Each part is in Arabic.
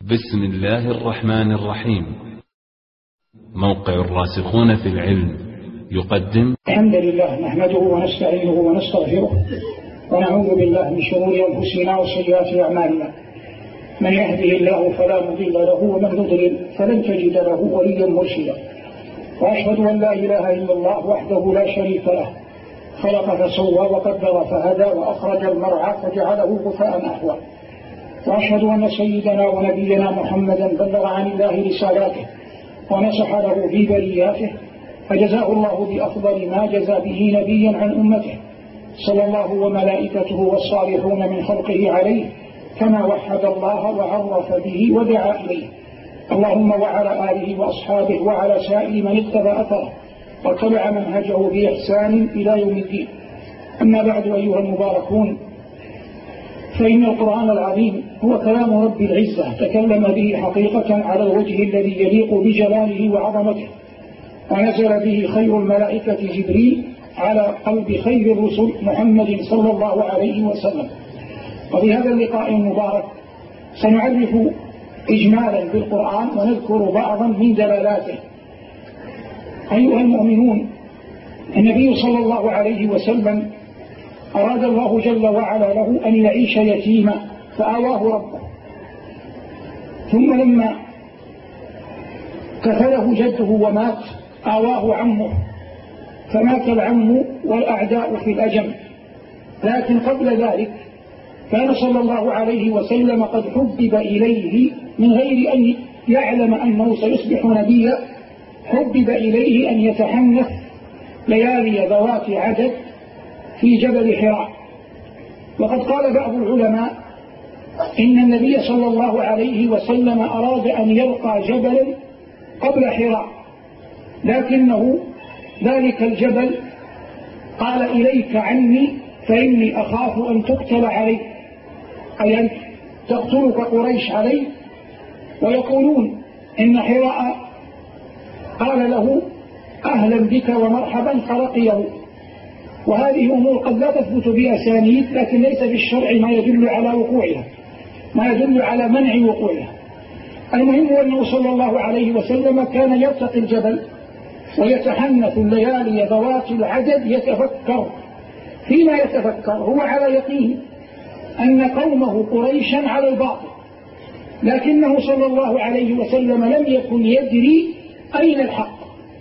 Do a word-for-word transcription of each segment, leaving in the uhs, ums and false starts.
بسم الله الرحمن الرحيم. موقع الراسخون في العلم يقدم الحمد لله نحمده ونستعينه ونستغفره ونعوذ بالله من شرور أنفسنا وسيئات أعمالنا. من يهده الله فلا مضل له ومن يضلل فلن تجد له وليا مرشدا. وأشهد أن لا إله إلا الله وحده لا شريك له، خلق فسوى وقدر فهدى وأخرج المرعى فجعله غثاء أحوى. وأشهد أن سيدنا ونبينا محمدا بلغ عن الله رسالاته ونصح له في برياته، فجزاه الله بأفضل ما جزى به نبيا عن أمته، صلى الله وملائكته والصالحون من خلقه عليه كما وحد الله وعرف به ودعا إليه. اللهم وعلى آله وأصحابه وعلى سائر من اتبع أثره واتبع منهجه بإحسان إلى يوم الدين. أما بعد أيها المباركون، فإن القرآن العظيم هو كلام رب العزة تكلم به حقيقة على الوجه الذي يليق بجلاله وعظمته، ونزل به خير الملائكة جبريل على قلب خير الرسل محمد صلى الله عليه وسلم. وفي هذا اللقاء المبارك سنعرف إجمالا بالقرآن ونذكر بعضا من دلالاته. أيها المؤمنون، النبي صلى الله عليه وسلم أراد الله جل وعلا له أن يعيش يتيما فآواه ربه، ثم لما كفله جده ومات آواه عمه فمات العم والأعداء في الأجم. لكن قبل ذلك كان صلى الله عليه وسلم قد حبب إليه من غير أن يعلم أنه سيصبح نبيا، حبب إليه أن يتحنث ليالي ذوات عدد في جبل حراء. وقد قال بعض العلماء إن النبي صلى الله عليه وسلم أراد أن يلقى جبلا قبل حراء، لكنه ذلك الجبل قال إليك عني فإني أخاف أن تقتل علي، أي أن تقتلك قريش علي، ويقولون إن حراء قال له أهلا بك ومرحبا فرقيه. وهذه أمور قد لا تثبت بأسانيد، لكن ليس في الشرع ما يدل على وقوعها، ما يدل على منع وقوعها. المهم أنه صلى الله عليه وسلم كان يرتقي الجبل ويتحنث الليالي ذوات العدد يتفكر. فيما يتفكر هو على يقين أن قومه قريشا على الباطل، لكنه صلى الله عليه وسلم لم يكن يدري أين الحق.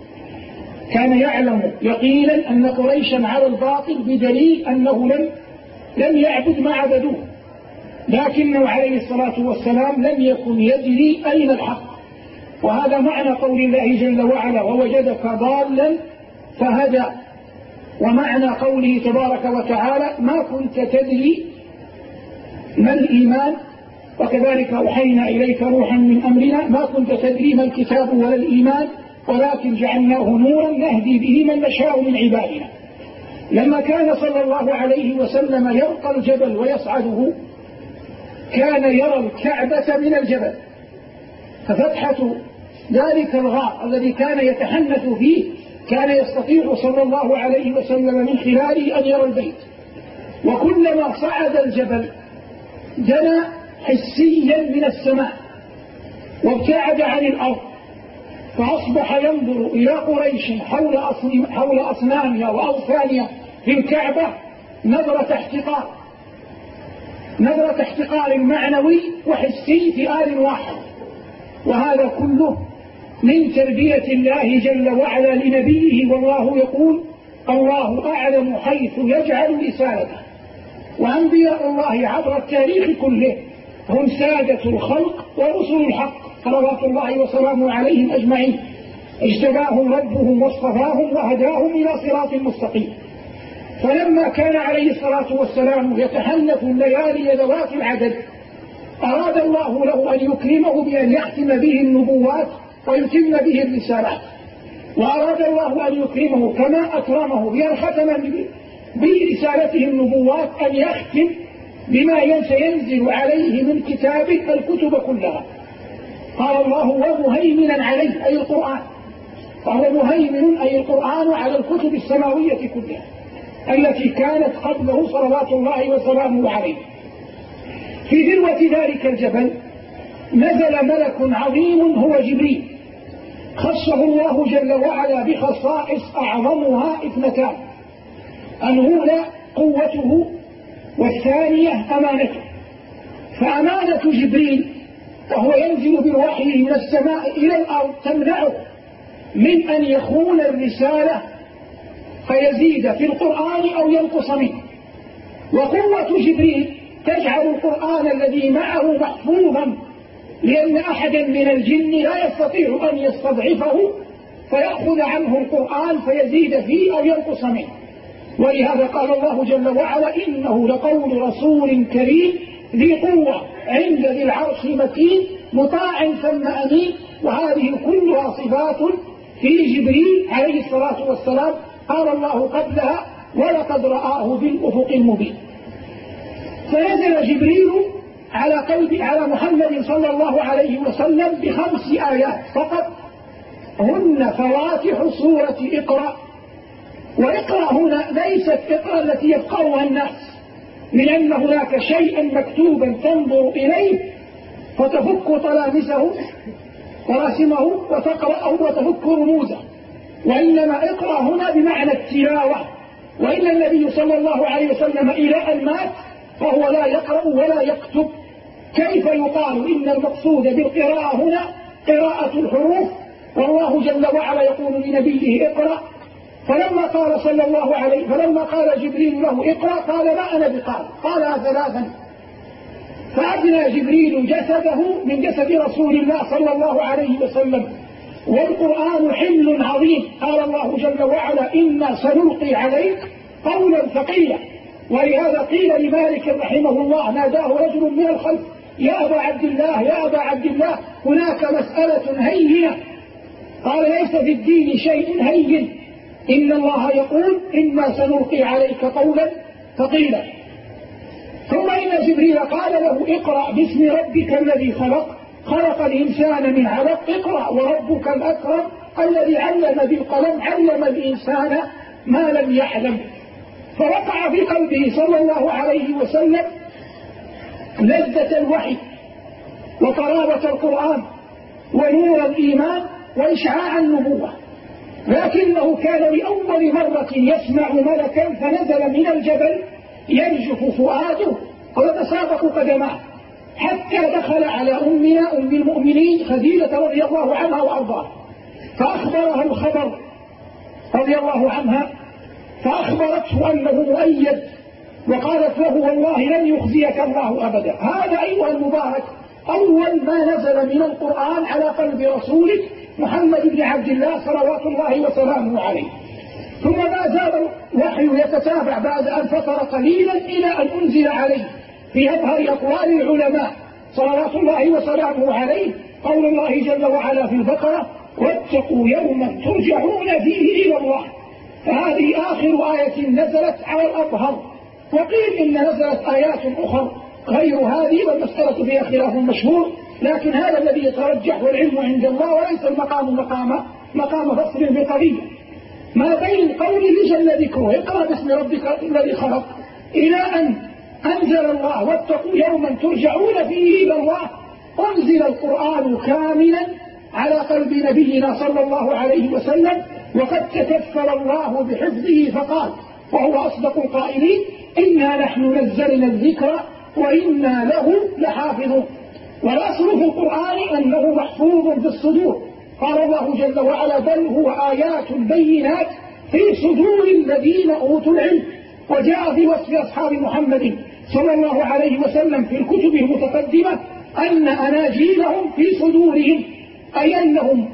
كان يعلم يقينا أن قريشا على الباطل بدليل أنه لم لم يعبد ما عبدوه، لكنه عليه الصلاة والسلام لم يكن يدري أين الحق. وهذا معنى قول الله جل وعلا ووجدك ضالا فهدى، ومعنى قوله تبارك وتعالى ما كنت تدري ما الإيمان وكذلك أوحينا إليك روحا من أمرنا ما كنت تدري ما الكتاب ولا الإيمان ولكن جعلناه نورا نهدي به من نشاء من عبادنا. لما كان صلى الله عليه وسلم يرقى الجبل ويصعده كان يرى الكعبة من الجبل، ففتحة ذلك الغار الذي كان يتحنث فيه كان يستطيع صلى الله عليه وسلم من خلاله أن يرى البيت. وكلما صعد الجبل دنا حسيا من السماء وابتعد عن الأرض، فأصبح ينظر إلى قريش حول حول أصنامها وأوثانها في الكعبة نظرة احتقار، نظرة احتقار معنوي وحسي في آن واحد. وهذا كله من تربية الله جل وعلا لنبيه، والله يقول الله أعلم حيث يجعل رسالته. وأنبياء الله عبر التاريخ كله هم سادة الخلق ورسل الحق صلوات الله وسلامه عليهم أجمعين، اجتباهم ربهم واصطفاهم وهداهم إلى صراط مستقيم. فلما كان عليه الصلاة والسلام يتحنث الليالي ذوات العدد أراد الله له أن يكرمه بأن يختم به النبوات ويتم به الرسالات، وأراد الله أن يكرمه كما أكرمه بأن ختم برسالته النبوات أن يختم بما سينزل عليه من كتابه الكتب كلها. قال الله ومهيمنا عليه أي القرآن، وهو مهيمن أي القرآن على الكتب السماوية كلها التي كانت قبله صلوات الله وسلامه عليه. في ذروة ذلك الجبل نزل ملك عظيم هو جبريل، خصه الله جل وعلا بخصائص أعظمها اثنتان: الأولى قوته، والثانية أمانته. فأمانة جبريل وهو ينزل بالوحي من السماء إلى الأرض تمنعه من أن يخون الرسالة فيزيد في القرآن أو ينقص منه. وقوة جبريل تجعل القرآن الذي معه محفوظا، لأن أحدا من الجن لا يستطيع أن يستضعفه فيأخذ عنه القرآن فيزيد فيه أو ينقص منه. ولهذا قال الله جل وعلا: إنه لقول رسول كريم ذي قوة عند ذي العرش مكين مطاع ثم أمين. وهذه كلها صفات في جبريل عليه الصلاة والسلام. قال الله قبلها: ولقد رآه بالأفق المبين. فنزل جبريل على قلب على محمد صلى الله عليه وسلم بخمس آيات فقط، هن فواتح سورة اقرأ. وإقرأ هنا ليست اقرأ التي يفقهها الناس، من أن هناك شيئا مكتوبا تنظر إليه فتفك طلامسه ورسمه وتقرأه وتفك رموزه، وإنما اقرأ هنا بمعنى التلاوة. وإن النبي صلى الله عليه وسلم إلى أن مات فهو لا يقرأ ولا يكتب. كيف يقال إن المقصود بالقراءة هنا قراءة الحروف، والله جل وعلا يقول لنبيه اقرأ؟ فلما قال صلى الله عليه فلما قال جبريل له اقرأ قال: ما أنا بقارئ. قالها ثلاثا، فأدنى جبريل جسده من جسد رسول الله صلى الله عليه وسلم. والقرآن حمل عظيم، قال الله جل وعلا: إنا سنلقي عليك قولا ثقيلا. ولهذا قيل لمالك رحمه الله، ناداه رجل من الخلف: يا أبا عبد الله يا أبا عبد الله هناك مسألة هينة. قال: ليس في الدين شيء هين، إن الله يقول: إنا سنلقي عليك قولا ثقيلا. ثم إن جبريل قال له: اقرأ باسم ربك الذي خلق خلق الإنسان من علق اقرأ وربك الأكرم الذي علم بالقلم علم الإنسان ما لم يعلم. فوقع في قلبه صلى الله عليه وسلم لذة الوحي وطراوة القرآن ونور الإيمان وإشعاع النبوة، لكنه كان لأول مرة يسمع ملكا فنزل من الجبل يرجف فؤاده ويتسابق قدماه، حتى دخل على أمنا أم المؤمنين خديجة رضي الله عنها وأرضاها، فأخبرها الخبر رضي الله عنها، فأخبرته أنه مؤيد، وقالت له: والله لن يخزيك الله أبدا. هذا أيها المبارك أول ما نزل من القرآن على قلب رسولك محمد بن عبد الله صلوات الله وسلامه عليه. ثم ما زال الوحي يتتابع بعد أن فتر قليلا إلى أن أنزل عليه في أظهر أقوال العلماء صلوات الله وسلامه عليه قول الله جل وعلا في البقرة: واتقوا يوما ترجعون فيه إلى الله. فهذه آخر آية نزلت على الأظهر. وقيل إن نزلت آيات أخرى غير هذه، والمسألة فيها خلاف مشهور، لكن هذا الذي يترجح والعلم عند الله، وليس المقام مقام مقام فصل بقضية. ما بين قوله جل ذكره اقرأ باسم ربك الذي خلق إلى أن أنزل الله واتقوا يوما ترجعون فيه إلى الله، أنزل القرآن كاملا على قلب نبينا صلى الله عليه وسلم، وقد تكفل الله بحفظه فقال وهو أصدق القائلين: إنا نحن نزلنا الذكر وإنا له لحافظون. والأصل في القرآن أنه محفوظ في الصدور، قال الله جل وعلا: بل هو آيات بينات في صدور الذين أوتوا العلم. وجاء في وصف أصحاب محمد صلى الله عليه وسلم في الكتب المتقدمة أن أناجيلهم في صدورهم، أي أنهم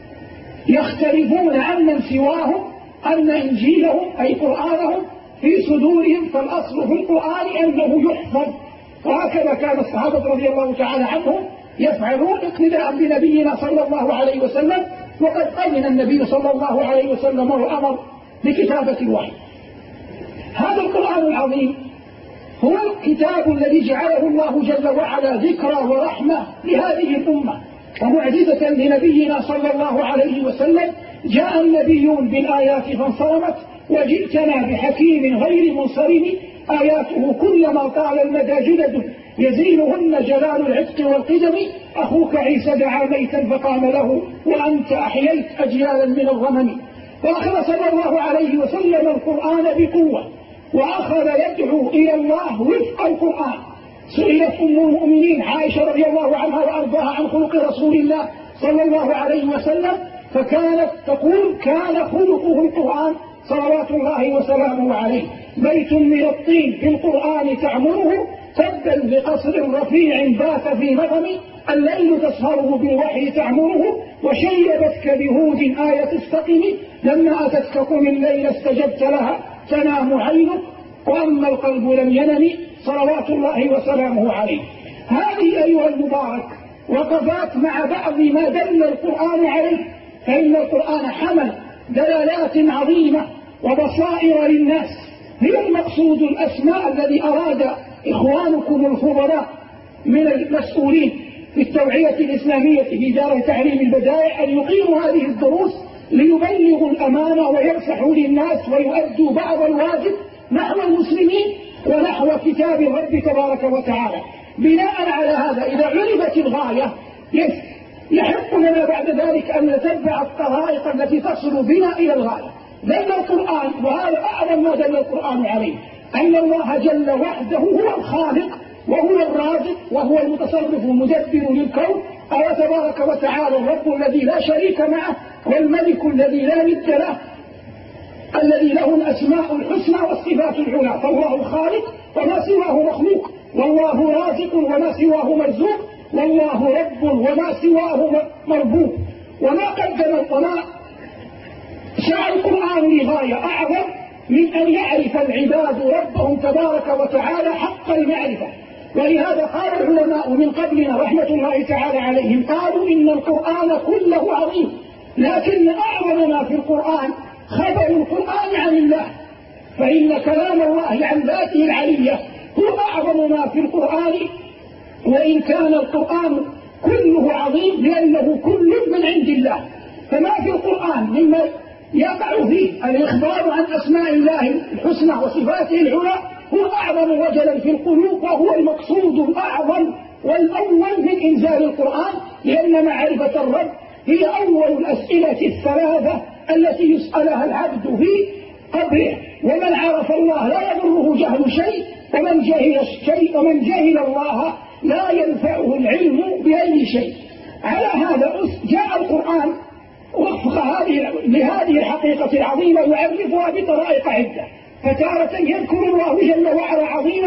يختلفون عمن سواهم، أن إنجيلهم أي قرآنهم في صدورهم. فالأصل في القرآن أنه يحفظ، وهكذا كان الصحابة رضي الله تعالى عنهم يفعلون اقتداء بنبينا صلى الله عليه وسلم، وقد أذن النبي صلى الله عليه وسلم وأمر بكتابة الوحي. هذا القرآن العظيم هو الكتاب الذي جعله الله جل وعلا ذكرى ورحمة لهذه الأمة ومعجزة لنبينا صلى الله عليه وسلم. جاء النبيون بالآيات فانصرمت، وجئتنا بحكيم غير منصرم، آياته كلما طال المدى جدد يزينهن جلال العتق والقدم، أخوك عيسى دعا ميتا فقام له وأنت أحييت أجيالا من الغمم. وأخذ صلى الله عليه وسلم القرآن بقوة وأخذ يدعو إلى الله وفق القرآن. سئلت أم المؤمنين عائشة رضي الله عنها وأرضاها عن خلق رسول الله صلى الله عليه وسلم فكانت تقول كان خلقه القرآن صلوات الله وسلامه عليه. بيت من الطين بالقرآن تعمره تبا بقصر رفيع بات في نظم الليل تسهره بالوحي تعمره وشيبتك بهود آية استقم لما أتتك قم الليل استجبت لها تنام عينك وأما القلب لم ينم صلوات الله وسلامه عليه. هذه أيها المبارك وقفات مع بعض ما دل القرآن عليه، فإن القرآن حمل دلالات عظيمة وبصائر للناس. هي المقصود الأسماء الذي أراد إخوانكم الفضلاء من المسؤولين في التوعية الإسلامية في دار تعليم البدائع أن يقيموا هذه الدروس ليبلغوا الأمانة وينصحوا للناس ويؤدوا بعض الواجب نحو المسلمين ونحو كتاب الرب تبارك وتعالى. بناء على هذا إذا عرفت الغاية يحق لنا بعد ذلك أن نتبع الطرائق التي تصل بنا إلى الغاية. دل القرآن وهذا أعظم ما دل القرآن عليه أن الله جل وحده هو الخالق وهو الرازق وهو المتصرف المدبر للكون. قال تبارك وتعالى الرب الذي لا شريك معه والملك الذي لا ند له الذي له الأسماء الحسنى والصفات العلى. فالله الخالق وما سواه مخلوق، والله رازق وما سواه مرزوق، والله رب وما سواه مربوب. وما قدم وما شاء القرآن لغاية أعظم من أن يعرف العباد ربهم تبارك وتعالى حق المعرفة. ولهذا قال العلماء من قبلنا رحمة الله تعالى عليهم قالوا إن القرآن كله عظيم، لكن أعظم ما في القرآن خبر القرآن عن الله، فإن كلام الله عن ذاته العلية هو أعظم ما في القرآن. وإن كان القرآن كله عظيم لأنه كل من عند الله، فما في القرآن مما يقع فيه الإخبار عن أسماء الله الحسنى وصفاته العلى هو أعظم وجلا في القلوب، وهو المقصود الأعظم والأول من إنزال القرآن، لأن معرفة الرب هي أول الأسئلة الثلاثة التي يسألها العبد في قبره. ومن عرف الله لا يضره جهل شيء، ومن جهل الشيء ومن جهل الله لا ينفعه العلم بأي شيء. على هذا جاء القرآن وفق هذه لهذه الحقيقة العظيمة يعرفها بطرائق عدة. فتارة يذكر الله جل وعلا عظيم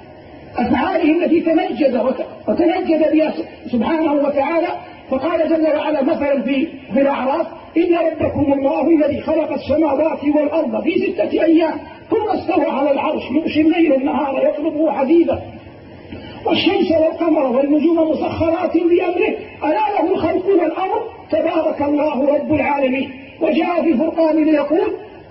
أفعاله التي تمجد وتمجد بها سبحانه وتعالى، فقال جل وعلا مثلا في في الأعراف إن ربكم الله الذي خلق السماوات والأرض في ستة أيام ثم استوى على العرش يغشي الليل النهار يطلبه حديدا والشمس والقمر والنجوم مسخرات بأمره ألا له الخلق والأمر تبارك الله رب العالمين. وجاء في الفرقان ليقول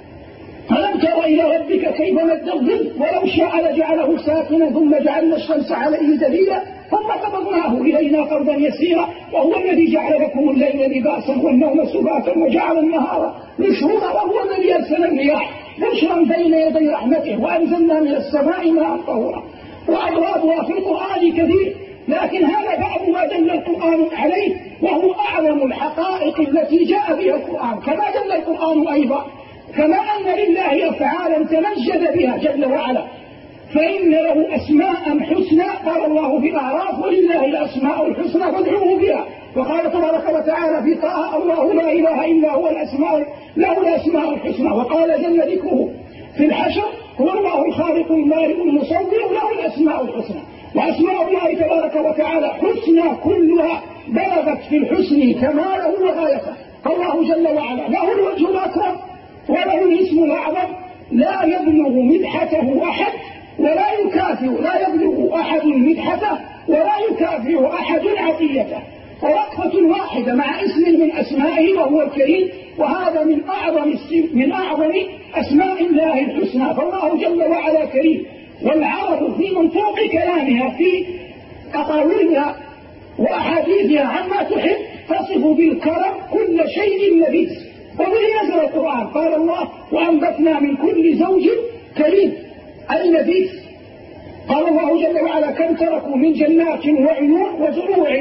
ألم تر إلى ربك كيف مد الظل ولو شاء لجعله ساكنا ثم جعلنا الشمس عليه دليلا ثم قبضناه إلينا قبضا يسيرا وهو الذي جعل لكم الليل لباسا والنوم سباتا وجعل النهار نشورا وهو الذي أرسل الرياح بشرا بين يدي رحمته وأنزلنا من السماء ماء طهورا. وأضرابها في القرآن كثير، لكن هذا بعض ما دل القرآن عليه وهو أعظم الحقائق التي جاء بها القرآن. كما دل القرآن أيضا كما أن لله أفعالا تمجد بها جل وعلا، فإن له أسماء حسنى قال الله في الأعراف ولله الأسماء الحسنى فادعوه بها. وقال تبارك وتعالى في طه الله لا إله إلا هو الأسماء له الأسماء الحسنى. وقال جل ذكره في الحشر هو الله الخالق المالك المصور له الأسماء الحسنى. وأسماء الله تبارك وتعالى حسنى كلها بلغت في الحسن كماله وغايته. فالله جل وعلا له الوجه الأكرم وله الاسم الأعظم لا يبلغ مدحته أحد ولا يكافئ لا يبلغ أحد مدحته ولا يكافئ أحد عطيته. ووقفة واحدة مع اسم من أسمائه وهو الكريم، وهذا من أعظم من أعظم أسماء الله الحسنى. فالله جل وعلا كريم، والعرب في منطوق كلامها في أقاويلها وأحاديثها عما تحب تصف بالكرم كل شيء لبيس. وبه نزل القرآن قال الله وأنبتنا من كل زوج كريم اللبيس. قال الله جل وعلا كم تركوا من جنات وعيون وزروع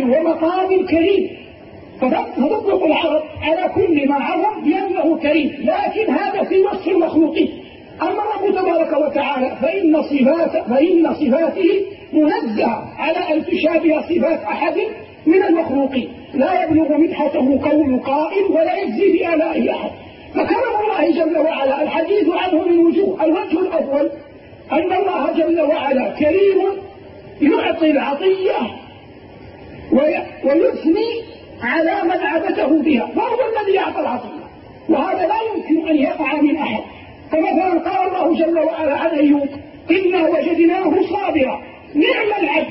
ومقام كريم، فتطلق العرب على كل ما عظم بأنه كريم، لكن هذا في وصف المخلوقين. أما رب تبارك وتعالى فإن صفات فإن صفاته منزهة على أن تشابه صفات أحد من المخلوقين، لا يبلغ مدحته قول قائل ولا يجزي بآلائه أحد. فكرم الله جل وعلا الحديث عنه من وجوه. الوجه الأول أن الله جل وعلا كريم يعطي العطية ويثني على من عبده بها، وهو الذي يعطى العطية، وهذا لا يمكن أن يقع من أحد. فمثلا قال الله جل وعلا عن أيوب إنا وجدناه صابرا نعم العبد.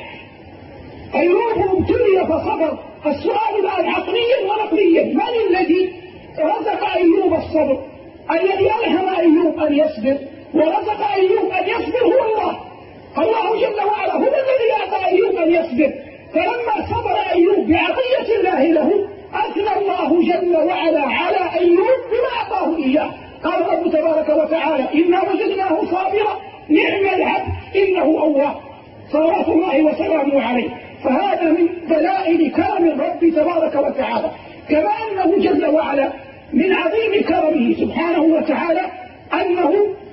أيوب ابتلي فصبر. السؤال الآن عقليا ونقليا، من الذي رزق أيوب الصبر؟ الذي ألهم أيوب أن يصبر ورزق أيوب أن يصبر هو الله. الله جل وعلا هو الذي أعطى أيوب أن يصبر، فلما صبر أيوب بعطية الله له أثنى الله جل وعلا على أيوب بما أعطاه إياه. قال رب تبارك وتعالى إنا وجدناه صابرا نعم العبد إنه أواب، صلوات الله وسلامه عليه. فهذا من دلائل كرم الرب تبارك وتعالى. كما أنه جل وعلا من عظيم كرمه سبحانه وتعالى أنه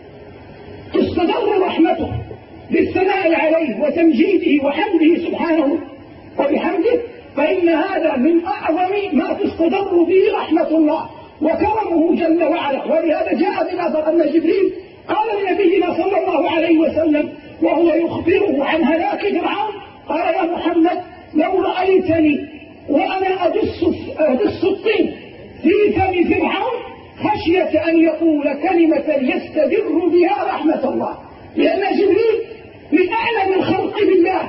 تستدر رحمته بالثناء عليه وتمجيده وحمده سبحانه وبحمده، فإن هذا من أعظم ما تستدر به رحمة الله وكرمه جل وعلا. ولهذا جاء بالأثر أن جبريل قال لنبينا صلى الله عليه وسلم وهو يخبره عن هلاك فرعون، قال يا محمد لو رأيتني وأنا أدس أدس الطين في فم فرعون خشية أن يقول كلمة يستدر بها رحمة الله، لأن جبريل من أعلم الخلق بالله،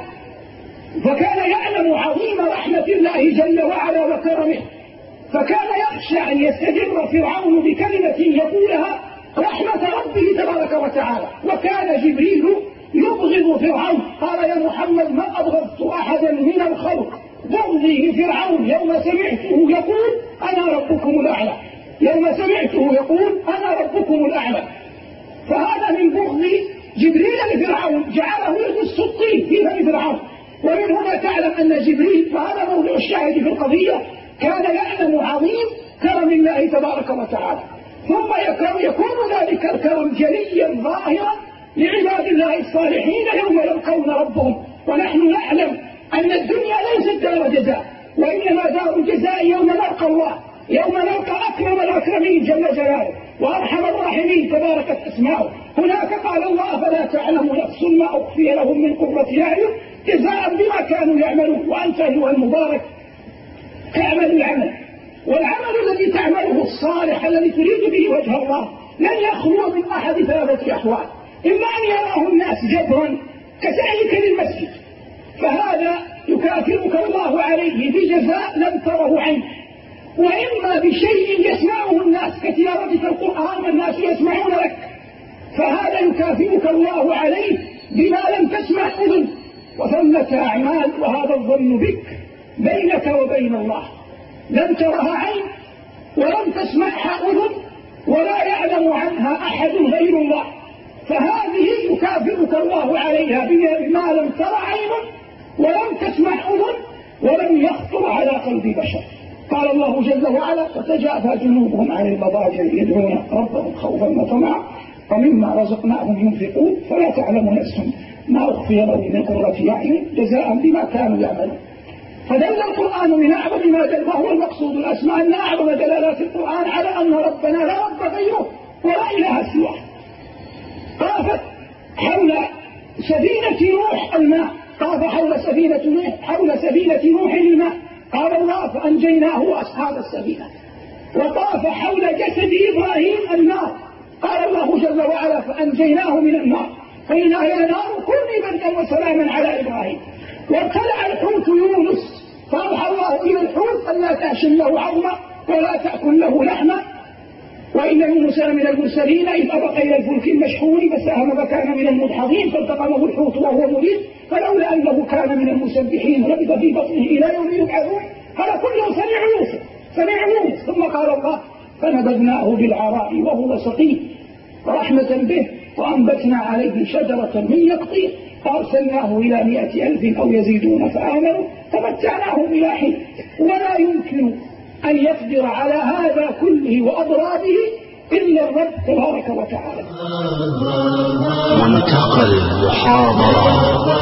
فكان يعلم عظيم رحمة الله جل وعلا وكرمه، فكان يخشى أن يستدر فرعون بكلمة يقولها رحمة ربه تبارك وتعالى. وكان جبريل يبغض فرعون، قال يا محمد ما أبغضت أحدا من الخلق بغضي لفرعون يوم سمعته يقول أنا ربكم الأعلى، يوم سمعته يقول أنا ربكم الأعلى. فهذا من بغض جبريل لفرعون جعله يدس الطين في فم فرعون. ومن هنا تعلم أن جبريل، وهذا موضوع الشاهد في القضية، كان يعلم عظيم كرم الله تبارك وتعالى. ثم يكون ذلك الكرم جليا ظاهرا لعباد الله الصالحين يوم يلقون ربهم. ونحن نعلم أن الدنيا ليست دار جزاء، وإنما دار جزاء يوم نلقى الله، يوم نلقى أكرم الأكرمين جل جلاله وأرحم الراحمين تباركت أسماؤه. هناك قال الله فلا تعلم نفس ما أخفي لهم من قرة أعين جزاء بما كانوا يعملون. وأنت أيها المبارك تعمل العمل، والعمل الذي تعمله الصالح الذي تريد به وجه الله لن يخلو من أحد ثلاثة أحوال: إما أن يراه الناس جبرا كسعيك للمسجد، فهذا يكافئك الله عليه بجزاء لم تره عينك، وإما بشيء يسمعه الناس كتلاوتك القرآن والناس يسمعون لك، فهذا يكافئك الله عليه بما لم تسمع أذن. وثمة أعمال وهذا الظن بك بينك وبين الله لم ترها عين ولم تسمعها أذن ولا يعلم عنها أحد غير الله، فهذه يكافئك الله عليها بما لم تر عين ولم تسمع أذن ولم يخطر على قلب بشر. قال الله جل وعلا فتجافى جنوبهم عن المضاجع يدعون ربهم خوفا وطمعا ومما رزقناهم ينفقون فلا تعلم نفس ما أخفي لهم من قرة أعين جزاء بما كانوا يعملون. فدل القرآن من أعظم ما دل، وهو المقصود الأسماء، أن أعظم دلالات القرآن على أن ربنا لا رب غيره ولا إله سواه. طافت حول سفينة نوح الماء، طاف حول سفينة نوح حول سفينة نوح الماء، قال الله فأنجيناه وأصحاب السفينة. وطاف حول جسد إبراهيم النار، قال الله جل وعلا فأنجيناه من النار قيلنا يا نار كوني بردا وسلاما على إبراهيم. وابتلع الحوت يونس، فأوحى الله إلى الحوت ألا تأشن له عظما ولا تأكل له لحما وإن يونس من المرسلين إذ أبق إلى الفلك المشحون فساهم فكان من المدحضين فالتقمه الحوت وهو مليم فلولا أنه كان من المسبحين لبث في بطنه إلى يوم يبعثون. هذا كله سمع يوسف سمع يونس. ثم قال الله فنبذناه بالعراء وهو سقيم رحمة به وأنبتنا عليه شجرة من يقطين أرسلناه إلى مئة ألف أو يزيدون فآمنوا فمتعناهم إلى حين. ولا يمكن أن يقدر على هذا كله وأضرابه إلا الرب تبارك وتعالى. منتقل محاضرة.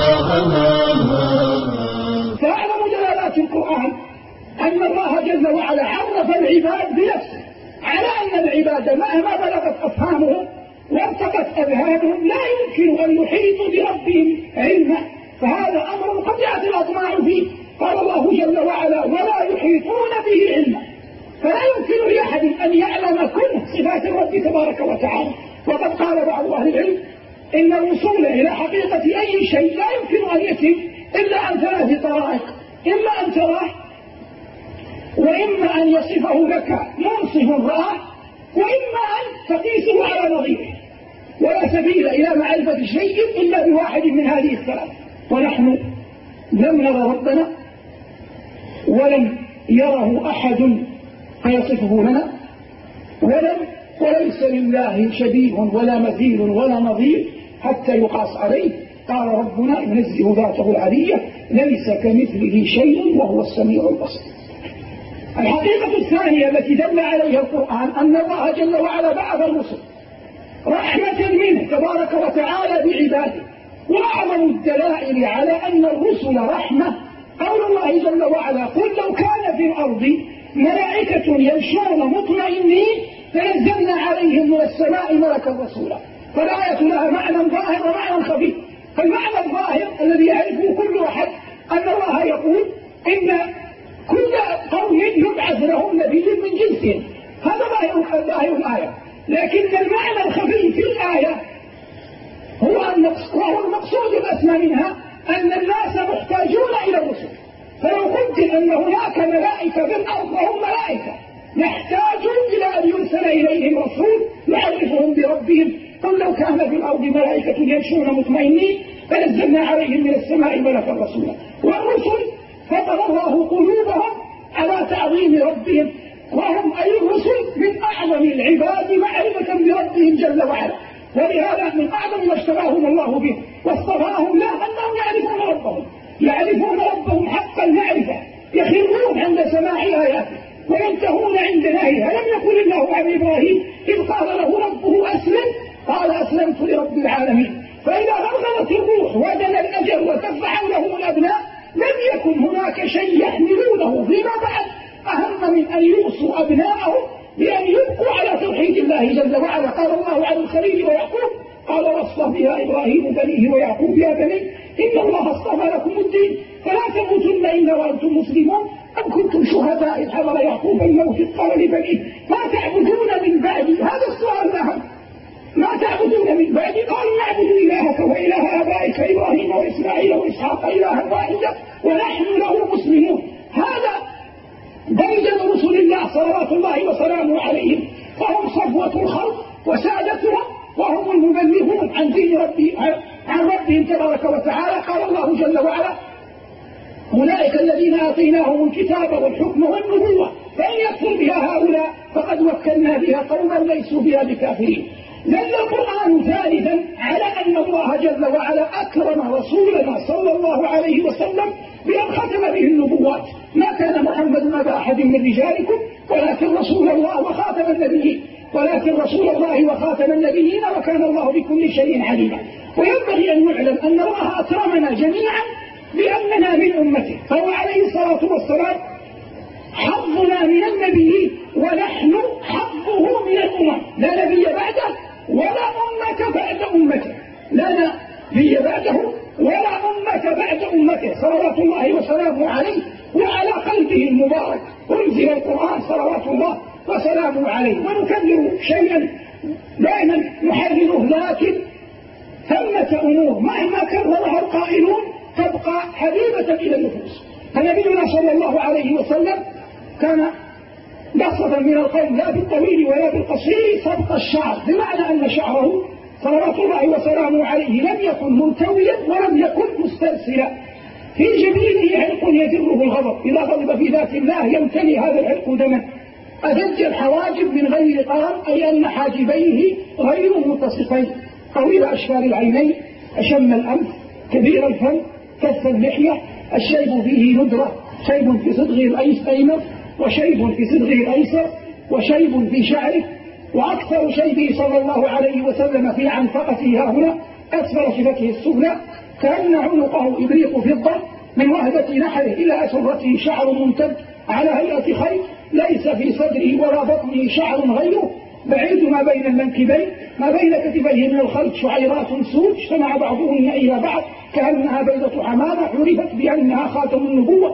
فأعلم دلالات القرآن أن الله جل وعلا عرف العباد بنفسه على أن العباد مهما بلغت أفهامهم وارتقت أذهانهم لا يمكن أن يحيطوا بربهم علما، فهذا أمر قطعت الأطماع فيه. قال الله جل وعلا ولا يحيطون به علما، فلا يمكن لأحد أن يعلم كل صفات الرب تبارك وتعالى. وقد قال بعض أهل العلم إن الوصول إلى حقيقة أي شيء لا يمكن أن يتم إلا عن ثلاث طرائق: إما أن تراه، وإما أن يصفه لك منصف رآه، وإما أن تقيسه على نظيره. ولا سبيل إلى معرفة شيء إلا بواحد من هذه الثلاث. ونحن لم نرى ربنا ولم يره أحد فيصفه لنا، ولم وليس لله شبيه ولا مثيل ولا نظير حتى يقاس عليه. قال ربنا ينزه ذاته العلية ليس كمثله شيء وهو السميع البصير. الحقيقة الثانية التي دل عليها القرآن أن الله جل وعلا بعث الرسل رحمة منه تبارك وتعالى بعباده. وأعظم الدلائل على أن الرسل رحمة قول الله جل وعلا قل لو كان في الأرض ملائكة يمشون مطمئنين فنزلنا عليهم من السماء ملكا رسولا. فالآية لها معنى ظاهر ومعنى خفي. فالمعنى الظاهر الذي يعرفه كل أحد أن الله يقول إن كل قوم يبعث لهم نبي من جنسهم، هذا ظاهر الآية. لكن المعنى الخفي في الآية هو وهو المقصود الأسمى منها أن الناس محتاجون إلى الرسل. فلو قلت أن هناك ملائكة في الأرض وهم ملائكة يحتاجون إلى أن يرسل إليهم رسول يعرفهم بربهم، قل لو كان في الأرض ملائكة يمشون مطمئنين فنزلنا عليهم من السماء ملكا رسولا. والرسل فطر الله قلوبهم على تعظيم ربهم، وهم أي الرسل من أعظم العباد معرفة بربهم جل وعلا. ولهذا من أعظم ما اشتراهم الله به واصطفاهم له أنهم يعرفون ربهم، يعرفون ربهم حق المعرفة، يخرون عند سماع آياته وينتهون عند نهيها. لم يقل الله عن إبراهيم إذ قال له ربه أسلم قال أسلمت لرب العالمين. فإذا غرغرت الروح ودن الأجل وتفعل لهم الأبناء لم يكن هناك شيء يحملونه فيما بعد أهم من أن يوصوا أبناءهم بأن يبقوا على توحيد الله جل وعلا. قال الله عن الخليل ويعقوب قال وصى بها إبراهيم بنيه ويعقوب يا بني إن الله اصطفى لكم الدين فلا تموتن إلا وأنتم مسلمون أم كنتم شهداء إذ حضر يعقوب الموت قال لبنيه ما تعبدون من بعدي. هذا السؤال الأهم، ما تعبدون من بعدي؟ قالوا نعبد إلهك وإله آبائك إبراهيم وإسماعيل وإسحاق إلها واحدا ونحن له مسلمون. هذا بيد رسل الله صلوات الله وسلامه عليهم، فهم صفوة الخلق وسادتهم وهم المبلغون عن دين ربي عن ربهم تبارك وتعالى. قال الله جل وعلا أولئك الذين آتيناهم الكتاب والحكم والنبوة فإن يكفر بها هؤلاء فقد وكلنا بها قوما ليسوا بها بكافرين. دل القرآن ثالثا على أن الله جل وعلا أكرم رسولنا صلى الله عليه وسلم بأن ختم به النبوات. ما كان محمد أبا أحد من رجالكم ولكن رسول الله وخاتم النبيين ولكن رسول الله وخاتم النبيين وكان الله بكل شيء عليما. وينبغي أن نعلم أن الله أكرمنا جميعا بأننا من أمته، فهو عليه الصلاة والسلام حظنا من النبيين ونحن حظه من الأمم. لا نبي بعده ولا أمة بعد أمته، لا نبي بعده ولا أمة بعد أمته صلوات الله وسلامه عليه وعلى قلبه المبارك أنزل القرآن صلوات الله وسلامه عليه. ونكرر شيئا دائما نحرره، لكن ثمة أمور مهما كررها القائلون تبقى حبيبة إلى النفوس. فنبينا صلى الله عليه وسلم كان بسطا من القوم لا بالطويل ولا بالقصير سبط الشعر، بمعنى أن شعره صلوات الله وسلامه عليه لم يكن منتويا ولم يكن مسترسلا. في جبينه عرق يجره الغضب، إذا غضب في ذات الله يمتلي هذا العرق دما. أدج الحواجب من غير قرن، أي أن حاجبيه غير ملتصقين، طويل أشفار العينين، أشم الأنف، كبير الفم كث اللحية، الشيب فيه ندرة، شيب في صدغه الأيمن وشيب في صدغه الأيسر وشيب في شعره، وأكثر شيبه صلى الله عليه وسلم في عنفقته هنا أسفل شفته السفلى، كأن عنقه إبريق فضة، من وهدة نحره إلى أسرته شعر ممتد على هيئة خيط، ليس في صدره ولا بطنه شعر غيره، بعيد ما بين المنكبين، ما بين كتفيه من الخلف شعيرات سود اجتمع بعضهن إلى بعض كأنها بيضة حمامة، عرفت بأنها خاتم النبوة،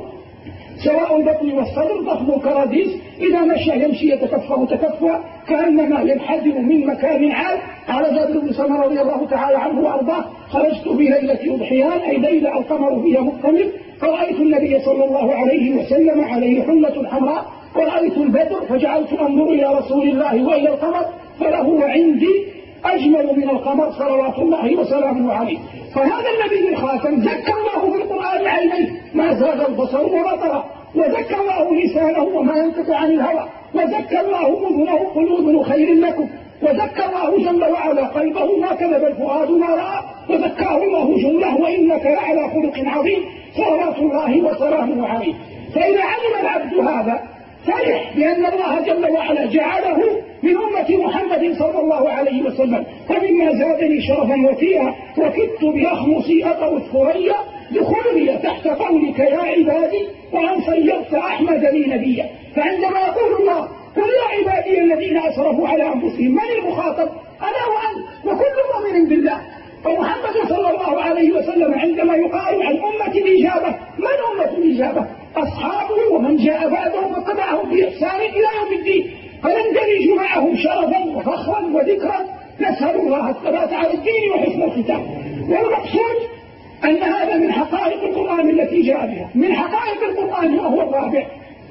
سواء البطن والصدر ضخم الكراديس، إذا مشى يمشي يتكفأ تكفأ كأنما ينحدر من مكان عال. على جابر بن سمرة رضي الله تعالى عنه وأرضاه: خرجت في ليلة أضحيان، أي ليلة القمر فيها مكتمل، فرأيت النبي صلى الله عليه وسلم عليه حلة حمراء، ورأيت البدر فجعلت أنظر إلى رسول الله وإلى القمر، فله عندي أجمل من القمر صلوات الله وسلامه عليه. فهذا النبي الخاتم زكى الله في القرآن عينيه ما زاد البصر وما طغى، وزكى الله لسانه وما ينطق عن الهوى، وزكى الله أذنه قل أذن خير لكم، وزكى الله جل وعلا قلبه ما كذب الفؤاد ما رأى، وزكاه الله جمله وإنك لعلى خلق عظيم صلوات الله وسلامه عليه. فإذا علم العبد هذا فرح بأن الله جل وعلا جعله من أمة محمد صلى الله عليه وسلم. فمما زادني شرفا وفيها وكدت بأخمصي أطر الثريا دخولي تحت قولك يا عبادي وأن صيرت أحمد لي نبيا. فعندما يقول الله قل يا عبادي الذين أسرفوا على أنفسهم، من المخاطب؟ أنا وأنت وكل مؤمن بالله. فمحمد صلى الله عليه وسلم عندما يقال عن أمة الإجابة، من أمة الإجابة؟ أصحابه ومن جاء بعدهم واتبعهم بإحسان إلى يوم الدين، فنندرج معهم شرفا وفخرا وذكرا. نسأل الله الثبات على الدين وحسن الختام. والمقصود أن هذا من حقائق القرآن التي جاء بها. من حقائق القرآن وهو الرابع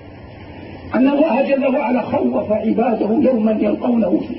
أن الله جل وعلا خوف عباده يوما يلقونه فيه،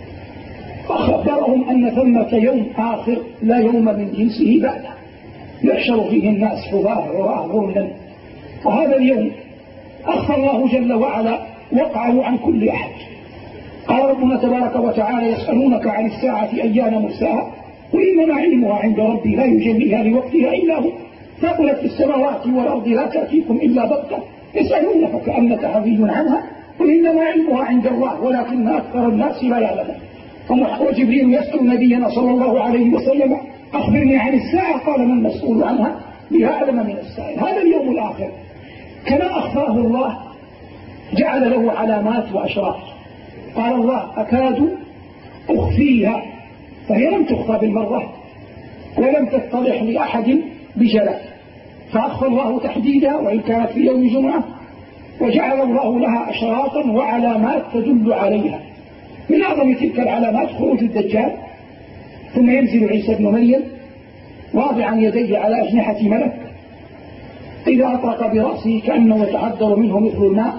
فخبرهم أن ثمة يوم آخر لا يوم من جنسه بعده، يحشر فيه الناس حفاة عراة غرلا. وهذا اليوم أخفى الله جل وعلا وقعه عن كل أحد. قال ربنا تبارك وتعالى: يسألونك عن الساعة أيان مرساها قل إنما علمها عند ربي لا يجليها لوقتها إلا هو ثقلت في السماوات والأرض لا تأتيكم إلا بغتة يسألونك كأنك حفي عنها قل إنما علمها عند الله ولكن أكثر الناس لا يعلمون. وجبريل يسأل نبينا صلى الله عليه وسلم: أخبرني عن الساعة، قال: من مسؤول عنها بأعلم من السائل. هذا اليوم الآخر كما أخفاه الله جعل له علامات وأشراط. قال الله: أكاد أخفيها، فهي لم تخفى بالمرة ولم تتضح لأحد بجلاء، فأخفى الله تحديدها وإن كانت في يوم جمعة، وجعل الله لها أشراطا وعلامات تدل عليها. من أعظم تلك العلامات خروج الدجال، ثم ينزل عيسى بن مريم واضعا يديه على أجنحة ملك، إذا أطرق برأسه كأنه يتعذر منه مثل الماء،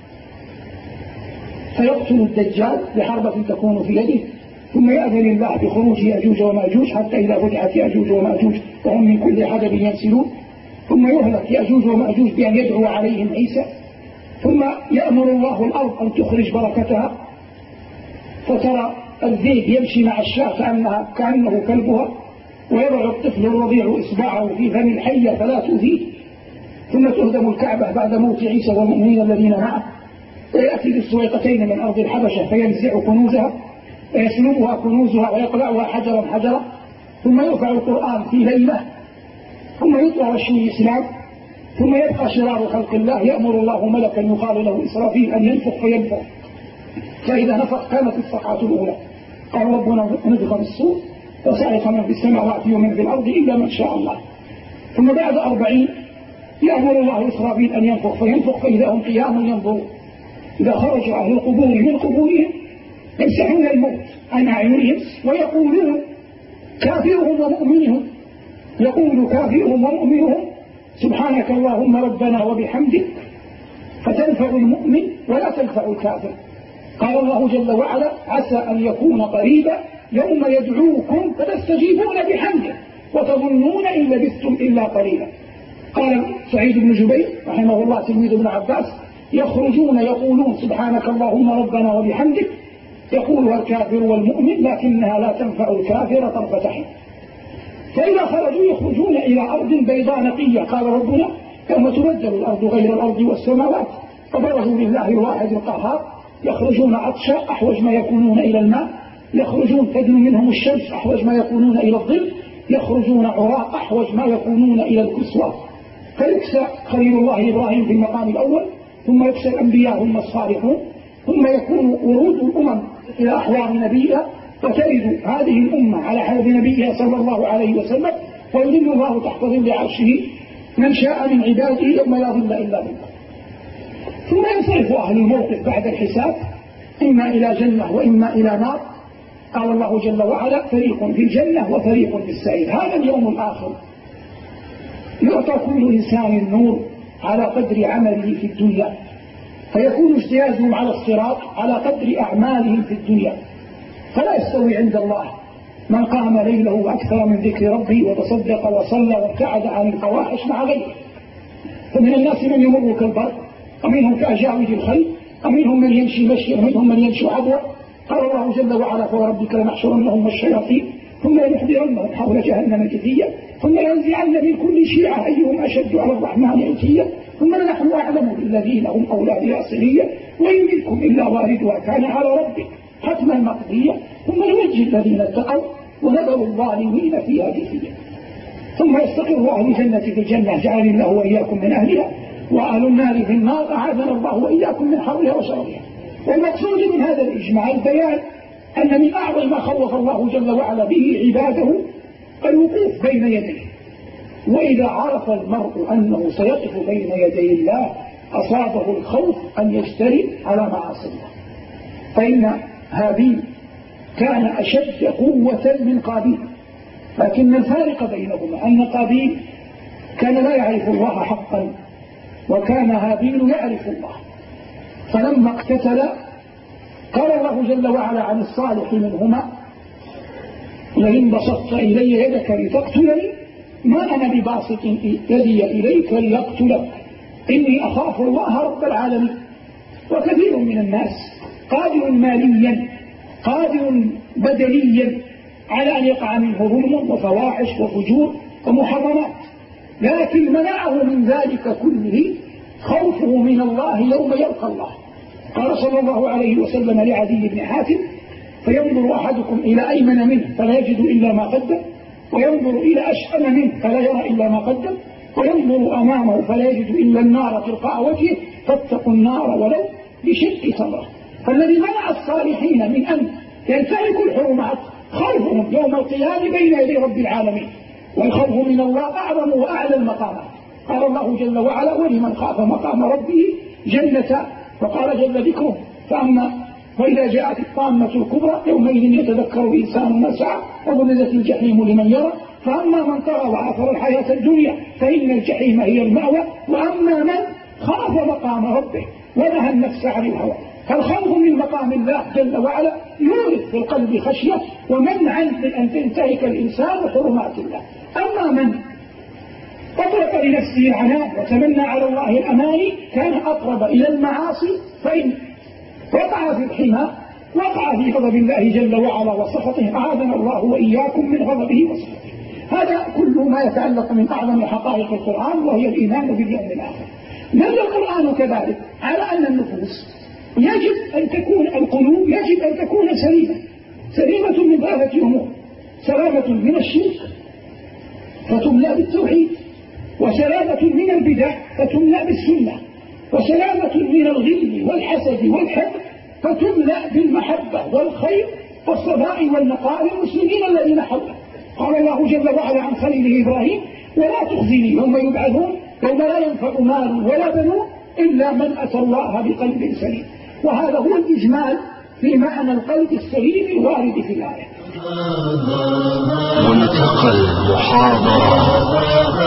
فيقتل الدجال بحربة تكون في يده، ثم يأذن الله بخروج يأجوج ومأجوج حتى إذا فتحت يأجوج ومأجوج وهم من كل حدب ينسلون، ثم يهلك يأجوج ومأجوج بأن يدعو عليهم عيسى، ثم يأمر الله الأرض أن تخرج بركتها، فترى الذئب يمشي مع الشاة كأنها كأنه كلبها، ويضع الطفل الرضيع إصبعه في فم الحية فلا تؤذيه، ثم تهدم الكعبة بعد موت عيسى والمؤمنين الذين معه، ويأتي بالسويقتين من أرض الحبشة فينزع كنوزها ويسلبها كنوزها ويقلعها حجرا حجرا، ثم يرفع القرآن في ليلة، ثم يطلع وشي الإسلام، ثم يبقى شرار خلق الله. يأمر الله ملكا يقال له إسرافيل أن ينفخ فينفخ، فإذا نفخ كانت الصفحة الأولى. قال ربنا: نفخ بالصور فصعق من في السماوات ومن في الأرض إلا من شاء الله. ثم بعد أربعين يأمر الله إسرافيل أن ينفخ فينفخ، فإذا هم قيام ينظرون. إذا خرج أهل القبور من قبورهم يمسحون الموت عن أعينهم ويقولون كافرهم ومؤمنهم، يقول كافرهم ومؤمنهم: سبحانك اللهم ربنا وبحمدك، فتنفع المؤمن ولا تنفع الكافر. قال الله جل وعلا: عسى أن يكون قريبا يوم يدعوكم فتستجيبون بحمده وتظنون إن لبثتم إلا قليلا. قال سعيد بن جبير رحمه الله تلميذ ابن عباس: يخرجون يقولون سبحانك اللهم ربنا وبحمدك، يقولها الكافر والمؤمن لكنها لا تنفع الكافر طرفة عين. فإذا خرجوا يخرجون إلى أرض بيضاء نقية. قال ربنا يوم تبدل الأرض غير الأرض والسماوات وبرزوا لله الواحد القهار يخرجون عطشا أحوج ما يكونون إلى الماء، يخرجون تدنو منهم الشمس أحوج ما يكونون إلى الظل، يخرجون عراء أحوج ما يكونون إلى الكسوة. فيكسى خليل الله إبراهيم في المقام الأول، ثم يكسى الأنبياء هم الصالحون، ثم يكون ورود الأمم إلى أحوار نبيها، وترد هذه الأمة على حوض نبيها صلى الله عليه وسلم، ويذل الله تحت ظل عرشه من شاء من عباده يوم لا ظل إلا ظله. ثم ينصرف أهل الموقف بعد الحساب إما إلى جنة وإما إلى نار. قال الله جل وعلا فريق في الجنة وفريق في السعير. هذا اليوم الآخر يعطى كل إنسان النور على قدر عمله في الدنيا، فيكون اجتيازهم على الصراط على قدر أعمالهم في الدنيا. فلا يستوي عند الله من قام ليله أكثر من ذكر ربه وتصدق وصلى وابتعد عن الفواحش مع غيره. فمن الناس من يمر كالبرق، ومنهم كأجاوز الخيل، ومنهم من يمشي مشي، ومنهم من يمشي عبوا. قال الله جل وعلا فوربك لنحشرنهم والشياطين ثم لنحضرنهم حول جهنم جثيا ثم ينزعن من كل شيعة أيهم أشد على الرحمن عتيا ثم نحن أعلم بالذين هم أولى بها صليا وإن منكم إلا واردها كان على ربك حتما مقضيا ثم ننجي الذين اتقوا ونذر الظالمين فيها جثيا. ثم يستقر أهل الجنة في الجنة جعل الله وإياكم من أهلها، وأهل النار في النار أعاذنا الله وإياكم من حرها وشرها. والمقصود من هذا الإجماع بيان أن من أعظم ما خوف الله جل وعلا به عباده الوقوف بين يديه. وإذا عرف المرء أنه سيقف بين يدي الله أصابه الخوف أن يجترئ على معاصي الله. فإن هابيل كان أشد قوة من قابيل، لكن الفارق بينهما أن قابيل كان لا يعرف الله حقا وكان هابيل يعرف الله. فلما اقتتل قال الله جل وعلا عن الصالح منهما لئن بسطت إلي يدك لتقتلني ما أنا بباسط يدي إليك ليقتلك إني أخاف الله رب العالمين. وكثير من الناس قادر ماليا قادر بدنيا على أن يقع منه ظلم وفواحش وفجور ومحرمات، لكن منعه من ذلك كله خوفه من الله يوم يلقى الله. قال صلى الله عليه وسلم لعدي بن حاتم فينظر أحدكم إلى أيمن منه فلا يجد إلا ما قدم، وينظر إلى أشأم منه فلا يرى إلا ما قدم، وينظر أمامه فلا يجد إلا النار تلقاء وجهه فاتقوا النار ولو بشق تمرة. فالذي منع الصالحين من أن ينتهكوا الحرمات خوفهم يوم القيامة بين يدي رب العالمين، والخوف من الله أعظم وأعلى المقامات. قال الله جل وعلا ولمن خاف مقام ربه جنة، وقال جل ذكره فأما وإذا جاءت الطامة الكبرى يومئذ يتذكر الإنسان ما سعى وبرزت الجحيم لمن يرى فأما من طغى وآثر الحياة الدنيا فإن الجحيم هي المأوى وأما من خاف مقام ربه ونهى النفس عن الهوى. فالخوف من مقام الله جل وعلا يورث في القلب خشية ومنعا من أن تنتهك الإنسان حرمات الله. أما من أطلق لنفسه العناء وتمنى على الله الأماني كان أقرب إلى المعاصي، فإن وقع في الحمى وقع في غضب الله جل وعلا وسخطه أعاذنا الله وإياكم من غضبه وسخطه. هذا كل ما يتعلق من أعظم حقائق القرآن وهي الإيمان باليوم الآخر. نزل القرآن كذلك على أن النفوس يجب أن تكون القلوب يجب أن تكون سليمة سليمة من ثلاثة أمور: سلامة من الشرك فتملأ بالتوحيد، وسلامة من البدع فتملأ بالسنة، وسلامة من الغل والحسد والحقد فتملأ بالمحبة والخير والصفاء والنقاء للمسلمين الذين حوله. قال الله جل وعلا عن خليله إبراهيم ولا تخزني يوم يبعثون يوم لا ينفع مال ولا بنون إلا من أتى الله بقلب سليم. وهذا هو الإجمال في معنى القلب السليم الوارد في الآية. ملتقى المحاضرة.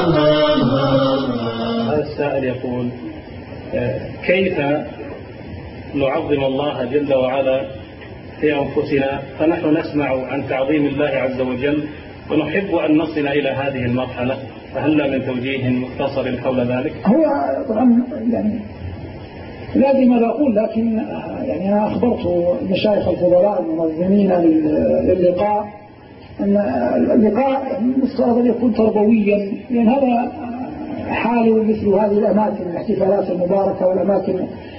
هذا السائل يقول كيف نعظم الله جل وعلا في أنفسنا، فنحن نسمع عن تعظيم الله عز وجل ونحب أن نصل إلى هذه المرحلة، فهل من توجيه مختصر حول ذلك؟ هو طبعا يعني لازم أن أقول، لكن يعني أنا أخبرت المشايخ الفضلاء المنظمين للقاء أن اللقاء مفترض أن يكون تربويا، لأن هذا حال مثل هذه الأماكن الاحتفالات المباركة والأماكن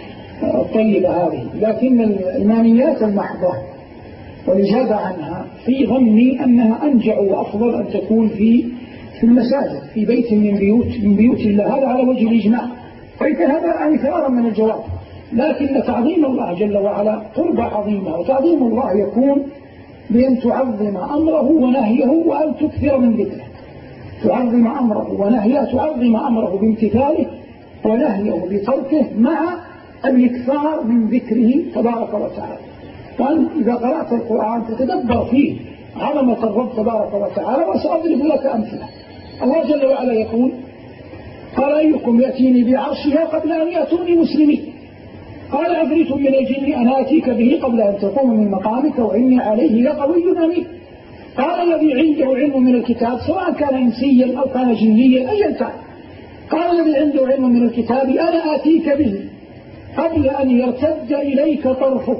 الطيبة هذه. لكن الإماميات المحضة والإجابة عنها في ظني أنها أنجع وأفضل أن تكون في في المساجد، في بيت من بيوت من بيوت الله، هذا على وجه الإجماع، فإذا هذا يعني فرارا من الجواب. لكن تعظيم الله جل وعلا قربة عظيمة، وتعظيم الله يكون بأن تعظم أمره ونهيه وأن تكثر من ذكره. تعظم أمره ونهيه، تعظم أمره بامتثاله ونهيه بتركه، مع الإكثار من ذكره تبارك وتعالى. وأن إذا قرأت القرآن تتدبر فيه عظمة الرب تبارك وتعالى. وسأضرب لك أمثلة. الله جل وعلا يقول: قال أيكم يأتيني بعرشها قبل أن يأتوني مسلمين. قال عفريت من الجن أنا آتيك به قبل أن تقوم من مقامك وإني عليه لقوي أمين. قال الذي عنده علم من الكتاب، سواء كان إنسيا أو كان جنيا أيا كان، قال الذي عنده علم من الكتاب أنا آتيك به قبل أن يرتد إليك طرفك.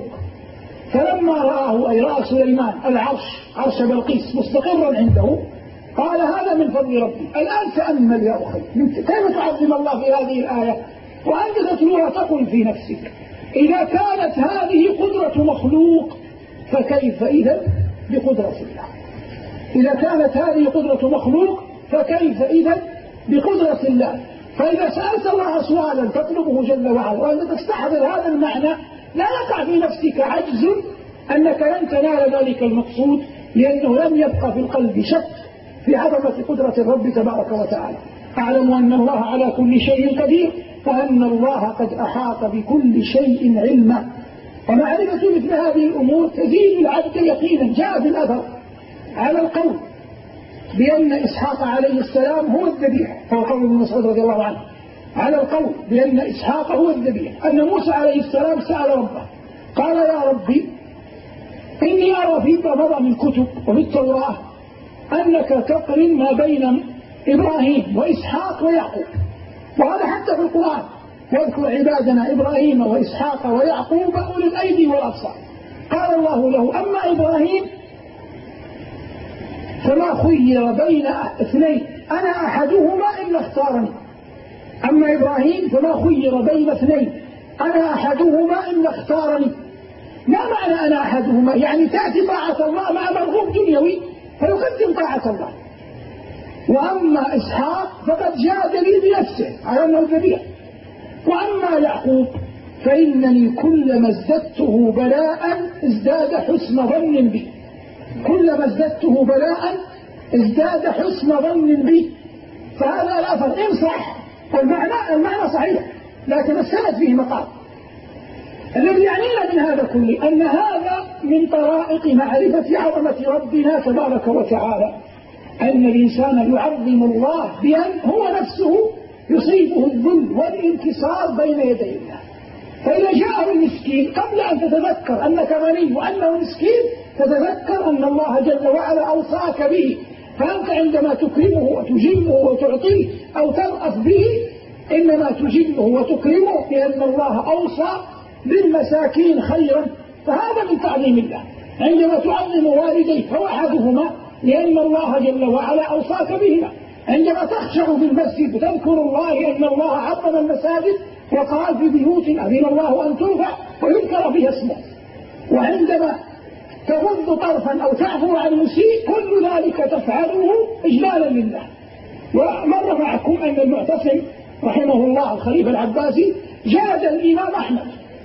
فلما رآه، أي رأى سليمان العرش، عرش بلقيس مستقرا عنده، قال هذا من فضل ربي. الآن تأمل يا أخي كيف تعظم الله في هذه الآية، وأنت تتلوها تقول في نفسك: إذا كانت هذه قدرة مخلوق فكيف إذا بقدرة الله؟ إذا كانت هذه قدرة مخلوق فكيف إذا بقدرة الله؟ فإذا سألت الله سؤالا تطلبه جل وعلا وأنت تستحضر هذا المعنى، لا يقع في نفسك عجز أنك لن تنال ذلك المقصود، لأنه لم يبقى في القلب شك في عظمة قدرة الرب تبارك وتعالى. أعلم أن الله على كل شيء قدير، وأن الله قد أحاط بكل شيء علما. ومعرفة مثل هذه الأمور تزيد العبد يقينا. جاء في الأثر على القول بأن إسحاق عليه السلام هو الذبيح، هو قول ابن مسعود رضي الله عنه، على القول بأن إسحاق هو الذبيح، أن موسى عليه السلام سأل ربه قال: يا ربي إني أرى فيما مضى من كتب وفي التوراة أنك تقرن ما بين إبراهيم وإسحاق ويعقوب، وهذا حتى في القرآن: واذكر عبادنا إبراهيم وإسحاق ويعقوب أولي الأيدي والأبصار. قال الله له: أما إبراهيم فما خير بين اثنين أنا أحدهما إلا اختارني. أما إبراهيم فما خير بين اثنين أنا أحدهما إلا اختارني. ما معنى أنا أحدهما؟ يعني تأتي طاعة الله مع مرغوب دنيوي فيقدم طاعة الله. وأما إسحاق فقد جاد لي بنفسه على أنه ذبيح. وأما يعقوب فإنني كلما ازددته بلاء ازداد حسن ظن بي، كلما ازددته بلاء ازداد حسن ظن بي. فهذا الأثر إن صح، المعنى المعنى صحيح، لكن السند فيه مقال. الذي يعنينا من هذا كله أن هذا من طرائق معرفة عظمة ربنا تبارك وتعالى، أن الإنسان يعظم الله بأن هو نفسه يصيبه الذل والانكسار بين يدي الله. فإذا جاءه المسكين قبل أن تتذكر أنك غني وأنه مسكين، تتذكر أن الله جل وعلا أوصاك به. فأنت عندما تكرمه وتجله وتعطيه أو ترأف به، إنما تجله وتكرمه لأن الله أوصى بالمساكين خيرا. فهذا من تعظيم الله. عندما تعظم والديك فهو أحدهما لأن الله جل وعلا أوصاك بهما. عندما تخشع في المسجد وتذكر الله أن الله عظم المساجد وقال: في بيوت أذن الله أن ترفع ويذكر فيها اسمه. وعندما تغض طرفا أو تعفو عن المسيء، كل ذلك تفعله إجلالا لله. ومر معكم أن المعتصم رحمه الله الخليفة العباسي جاد الإمام أحمد،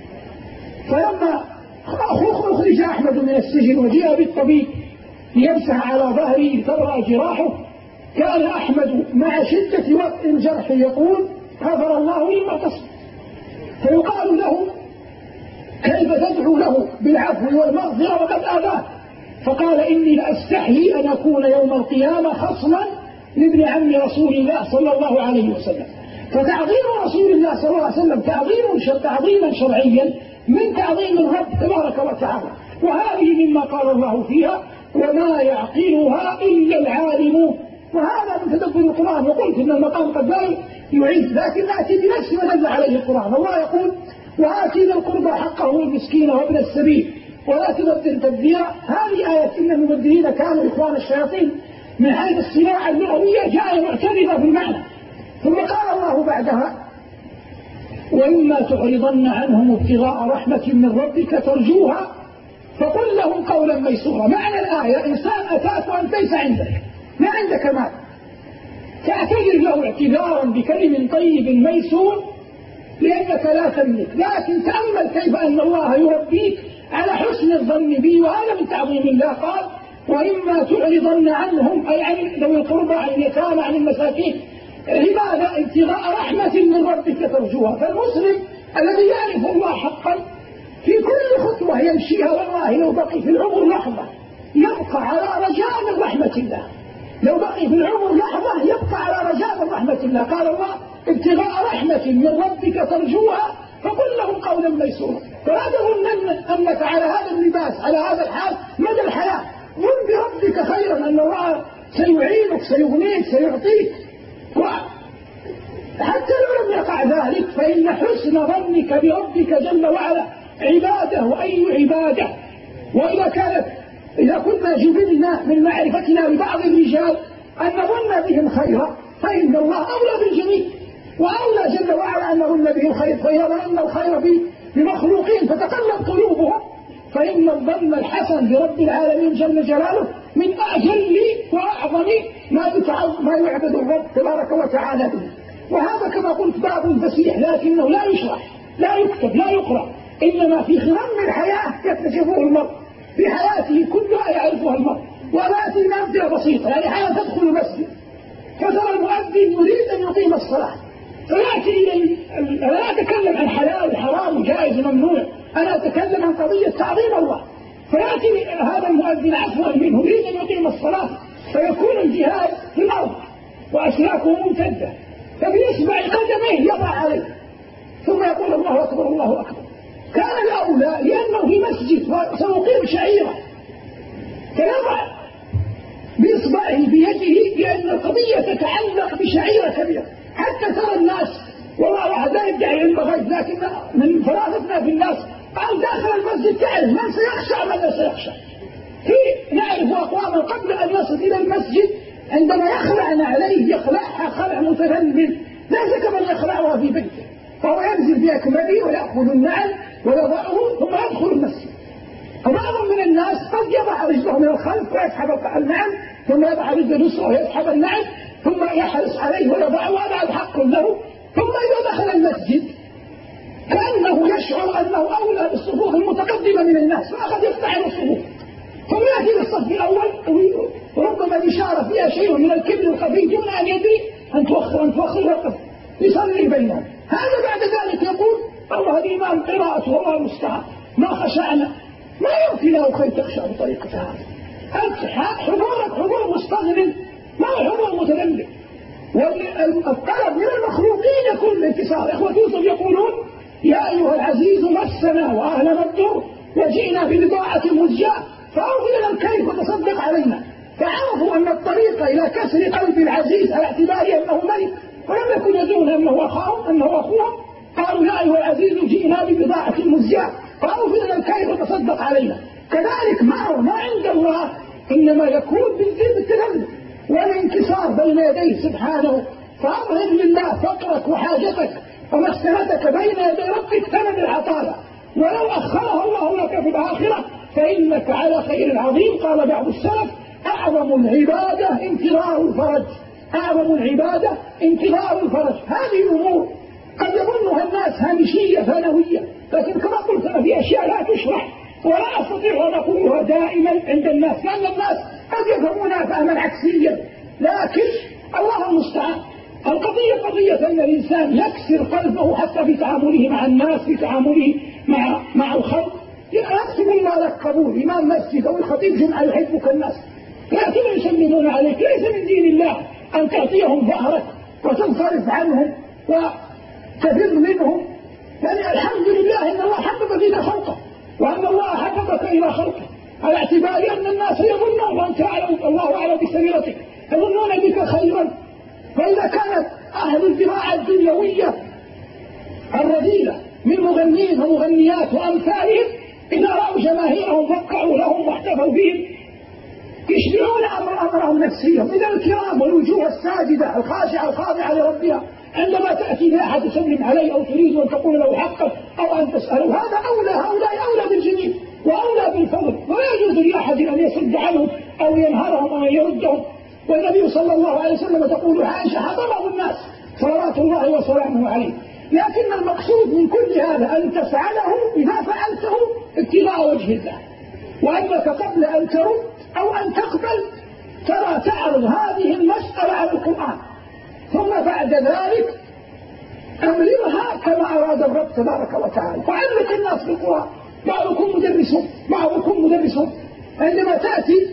فلما أخرج أحمد من السجن وجاء بالطبيب ليمسح على ظهره تبرأ جراحه، كان أحمد مع شدة وطء الجرح يقول: غفر الله للمعتصم. فيقال له: كيف تدعو له بالعفو والمغفرة وقد آذاه؟ فقال: إني لأستحيي أن أكون يوم القيامة خصما لابن عم رسول الله صلى الله عليه وسلم. فتعظيم رسول الله صلى الله عليه وسلم تعظيم تعظيما شرعيا من تعظيم الرب تبارك وتعالى. وهذه مما قال الله فيها: وما يعقلها إلا العالمون. وهذا من تدبر القرآن. وقلت إن المقام قد لا يعيد، لكن نأتي بنفس ما دل عليه القرآن. الله يقول: وآتي ذا القربى حقه والمسكين وابن السبيل ولا تبذر تبذيرا. هذه آية إن المبذرين كانوا إخوان الشياطين من حيث الصناعة اللغوية جاء معترضة بالمعنى. ثم قال الله بعدها وإما تعرضن عنهم ابتغاء رحمة من ربك ترجوها فقل لهم قولا ميسورا. معنى الآية إنسان أتاك وأنت ليس عندك، ما عندك مال، تعتذر له اعتذارا بكلم طيب ميسور لأنك لا تملك، لكن تأمل كيف أن الله يربيك على حسن الظن به، وهذا من تعظيم الله. قال وإما تعرضن عنهم أي عن ذوي القربى عن اليتامى عن المساكين لماذا؟ ابتغاء رحمة من ربك ترجوها. فالمسلم الذي يعرف الله حقا في كل خطوة يمشيها والله لو بقي في العمر لحظة يبقى على رجاء من رحمة الله، لو بقي في العمر لحظة يبقى على رجاء من رحمة الله. قال الله ابتغاء رحمة من ربك ترجوها فقل لهم قولا ميسورا. فلا تظن أنك على هذا اللباس على هذا الحال مدى الحياة، ظن بربك خيرا أن الله سيعينك سيغنيك سيعطيك. حتى لو لم يقع ذلك فإن حسن ظنك بربك جل وعلا عبادة وأي عبادة. وإذا كانت إذا كنا جبلنا من معرفتنا لبعض الرجال أن نظن بهم خيرا فإن الله أولى بالجميع، وأولى جل وعلا أن نظن بهم خير. فإذا ظن الخير بمخلوقين فتقلب قلوبهم فإن الظن الحسن برب العالمين جل جلاله من أجل وأعظم ما ما يعبد الرب تبارك وتعالى به. وهذا كما قلت باب فسيح لكنه لا يشرح لا يكتب لا يقرأ، إنما في خرم الحياة يكتشفه المرء في حياته كلها يعرفها المرء. وأتي بأمثلة بسيطة. يعني حين تدخل المسجد فترى المؤذن يريد أن يقيم الصلاة فيأتي إلى أنا لا أتكلم عن حلال حرام جائز ممنوع، أنا أتكلم عن قضية تعظيم الله. فيأتي هذا المؤذن عفوا منه يريد أن يقيم الصلاة فيكون الجهاد في الأرض وأسلاكه ممتدة فبيصبع قدميه يضع عليه ثم يقول الله أكبر الله أكبر. كان الأولى لأنه في مسجد سنقيم شعيرة فيضع بإصبعه بيده لأن القضية تتعلق بشعيرة كبيرة. حتى ترى الناس والله واحد لا يدعي علم غيب لكن من فراغتنا في الناس قال داخل المسجد تعرف من سيخشع من لا سيخشع. في نعرف أقواما قبل أن يصل إلى المسجد عندما يخلعن عليه يخلعها خلع متذلل ليس كمن يخلعها في بيته، فهو ينزل بأكمله ويأخذ النعل ويضعه ثم يدخل المسجد. فبعض من الناس قد يضع رجله من الخلف ويسحب النعل ثم يضع رجله اليسرى ويسحب النعل ثم يحرص عليه ويضعه وهذا حق له. ثم إذا دخل المسجد كأنه يشعر أنه أولى بالصفوف المتقدمة من الناس فأخذ يفتح الصفوف ثم يأتي للصف الأول وربما الإشارة فيها شيء من الكبر الخفي دون أن يدري أن توخر أن توخر وقف يصلي بينهم. هذا بعد ذلك يقول الله الإمام قراءته والله المستعان ما خشعنا ما يمكن له خير تخشى بطريقة هذا. حضورك حضور مستغرب ما هو حضور متذلل. والطلب من المخلوقين يكون الانتصار. إخوة يوسف يقولون يا أيها العزيز مسنا وأهلنا الضر وجئنا ببضاعة مزجاة فأوفي لنا الكيل وتصدق علينا. فعرفوا أن الطريق إلى كسر قلب العزيز على اعتباره أنه ملك ولم يكن يدون أنه أخاهم أنه أخوهم. قالوا يا أيها العزيز جئنا ببضاعة مزجاة فأوفي لنا الكيل وتصدق علينا. كذلك معه ما عند الله إنما يكون بالتذلل والانكسار بين يديه سبحانه. فأظهر لله فقرك وحاجتك ومسكنتك بين يدي ربك ثمن العطايا ولو أخرها الله لك في الآخرة فإنك على خير عظيم. قال بعض السلف أعظم العبادة انتظار الفرج أعظم العبادة انتظار الفرج. هذه الأمور قد يظنها الناس هامشية ثانوية لكن كما قلت في أشياء لا تشرح ولا أستطيع أن أقولها دائما عند الناس لأن الناس قد يفهمونها فهما عكسيا لكن الله المستعان. القضية قضية أن الإنسان يكسر قلبه حتى في تعامله مع الناس في تعامله مع مع الخلق. يكتب الله لك قبول إمام مسجد أو الخطيب جمعة يحبك الناس لكن يسلمون عليك. ليس من دين الله أن تعطيهم ظهرك وتنصرف عنهم وتفر منهم. يعني الحمد لله أن الله حبب فينا خلقه وأن الله حببك إلى خلقه على اعتبار أن الناس يظنون وأنت أعلم الله أعلم بسريرتك يظنون بك خيرا. فإذا كانت أهل الزراعة الدنيوية الرذيلة من مغنين ومغنيات وأمثالهم إذا رأوا جماهيرهم وقعوا لهم واحتفوا بهم يشبعون أمر أمرهم نفسيهم. إذا الكرام والوجوه الساجدة الخاشعة الخاضعة لربها عندما تأتي لأحد تسلم عليه أو تريد أن تقول له حقك أو أن تسأله، هذا أولى، هؤلاء أولى بالجميل وأولى بالفضل، ولا يجوز لأحد أن يصد عنهم أو ينهرهم أو يردهم. والنبي صلى الله عليه وسلم تقول عائشة حضره الناس صلوات الله وسلامه عليه. لكن المقصود من كل هذا أن تفعله إذا فعلته ابتغاء وجه الله، وأنك قبل أن ترد أو أن تقبل ترى تعرض هذه المسألة على القرآن، ثم بعد ذلك أمرها كما أراد الرب تبارك وتعالى. فعلق الناس بالقرآن، بعضكم مدرسون بعضكم مدرسون عندما تأتي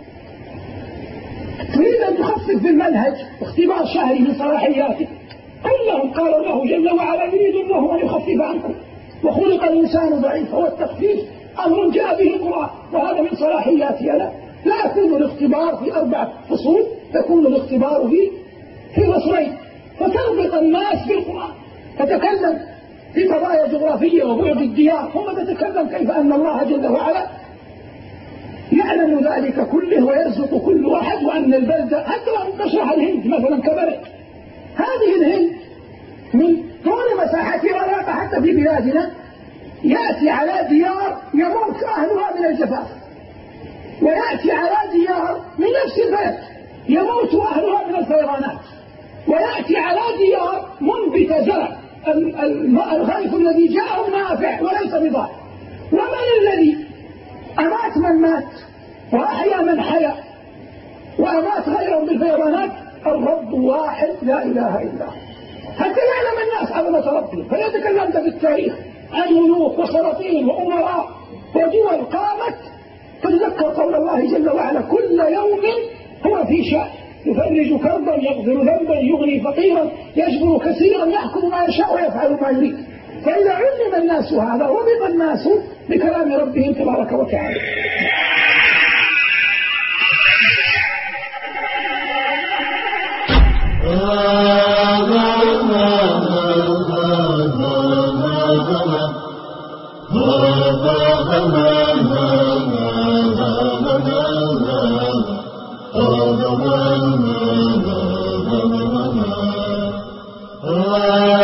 تريد أن تخفف بالمنهج اختبار شهري من صلاحياتك، كلهم قالوا له جل وعلا يريد الله أن يخفف عنكم وخلق الإنسان ضعيف، هو التخفيف أمر جاء به القرآن وهذا من صلاحياتي أنا. لا يكون الاختبار في أربع فصول، يكون الاختبار في في فصلين، فتربط الناس بالقرآن، تتكلم في قضايا جغرافية وبعد الديار، ثم تتكلم كيف أن الله جل وعلا يعلم ذلك كله ويرزق كل واحد، وأن البلدة حتى لو تشرح الهند مثلا كبلد، هذه الهند من طول مساحتها لا حتى في بلادنا يأتي على ديار يموت أهلها من الجفاف، ويأتي على ديار من نفس البلد يموت أهلها من الفيضانات، ويأتي على ديار منبت زرع الغيث الذي جاءه نافع وليس بضار. ومن الذي أمات من مات وأحيا من حيا وأمات غيرهم بالفيضانات؟ الرب واحد لا إله إلا هو، حتى يعلم الناس عظمة ربهم. فيتكلمت بالتاريخ عن ملوك وسلاطين وأمراء ودول قامت، تتذكر قول الله جل وعلا كل يوم هو في شأن، يفرج كربا يغفر ذنبا يغني فقيرا يجبر كثيرا يحكم ما يشاء ويفعل ما يريد. فإذا علم الناس هذا ربط الناس بكلام ربهم تبارك وتعالى. Oh